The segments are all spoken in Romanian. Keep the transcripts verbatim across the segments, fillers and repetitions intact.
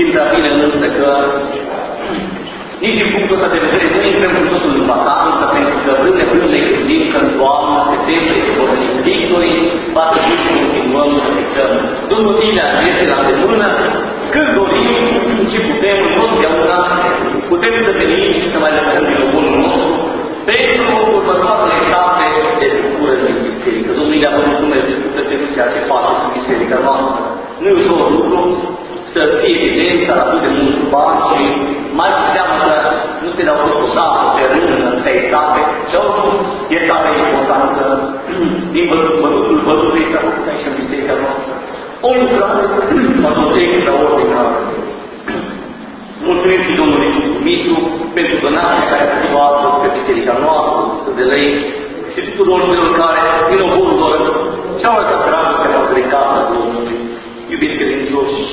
Știm prea bine însă că nici din punctul ăsta de vedere nu intrăm cu totul în vacanță, pentru că vrând de vrând ne gândim că în toamnă, septembrie, se vor veni victorii, va trebui să continuăm să fixăm. Domnul Ilea este la îndemână, când dorim și putem, întotdeauna, putem să venim și să mai lăsăm din bunul nostru pentru următoarele etape de bucură din biserică. Domnul Ilea vă mulțumesc de pentru ceea ce face cu biserica noastră. Nu e ușor lucru să fie evidența la atât de mulți bani și mai cu seamă că nu se dau tot o dată pe rând, pe etape, și oricum etape importantă din văzutul văzutului s-a făcut aici în biserica noastră. O lucrare măsotei extraordinară. Mulțumim și Domnului Mitru pentru donarea care a luat pe biserica noastră, de lei, și tuturor celor care, din oborul lor, și-au arătat dragostea față de casa Domnului. Iubiți credincioși,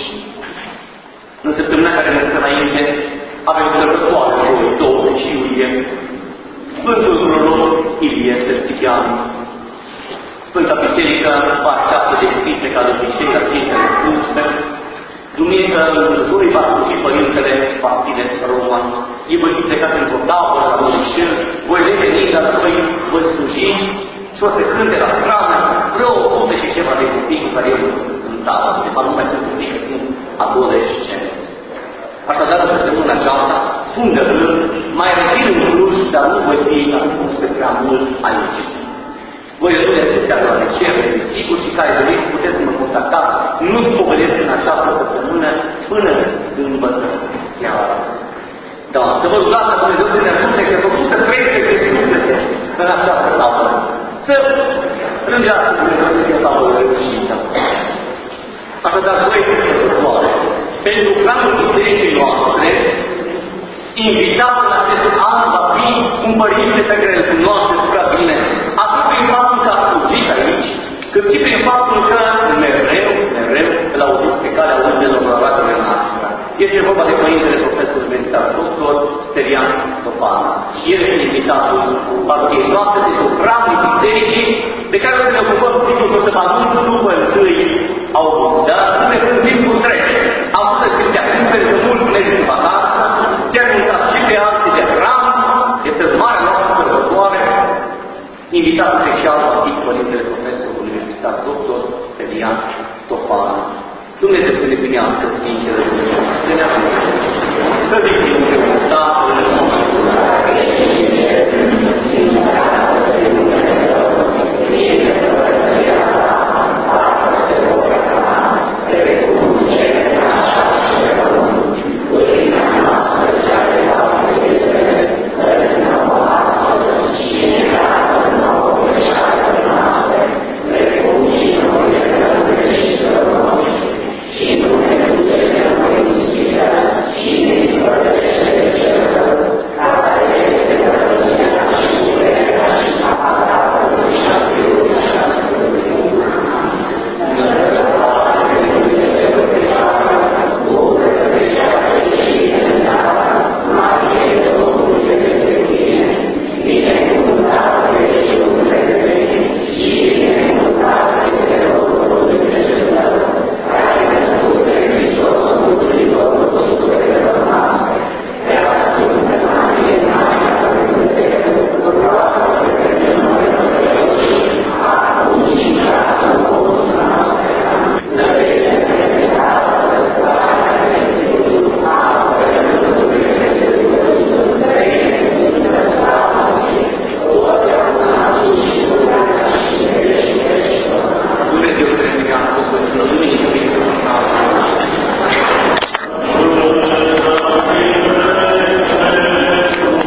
în săptămâna care ne stă înainte, avem sărbătoare joi, douăzeci iulie, Sfântul Proroc Ilie Testichian. Sfânta Biserică așteaptă de Sfinte ca de Biserica Sfintele Sfânte. Duminică, Dumnezului va sluji Părintele Vasile Roman. Ei voi fi plecat într-o tabără la Murișel, voi reveni, dar voi voi sluji și o să cânte la stradă vreo o sută și ceva de copii cu care eu în tabără. De fapt, nu mai sunt copii, că sunt adolescenți. Așadar, în săptămâna aceasta, sunt de rând, mai revin în Cluj, dar nu voi fi acum să prea mult aici. Voi răspunde atâtea la recere, sigur, și care doriți, puteți să mă contactați. Nu spovedesc în această săptămână până sâmbătă seara. Da, să vă rugați la Dumnezeu să ne ajute că vă să trece pe suflete în această tabără. Să rândeați Dumnezeu să fie tabără reușită. Așadar, voi sărbătoare. Pentru planul bisericii noastre, invitat în acest an va fi un părinte pe care îl cunoașteți prea bine, atât prin faptul că a slujit aici, cât și prin faptul că mereu, mereu îl auziți pe calea undelor la ratele noastre. Este vorba de părintele profesor universitar doctor Sterian Topan. El este invitatul parohiei noastre de programul bisericii, de care o să ne ocupăm sigur că să vă anunț după întâi august. Dar nu ne gândim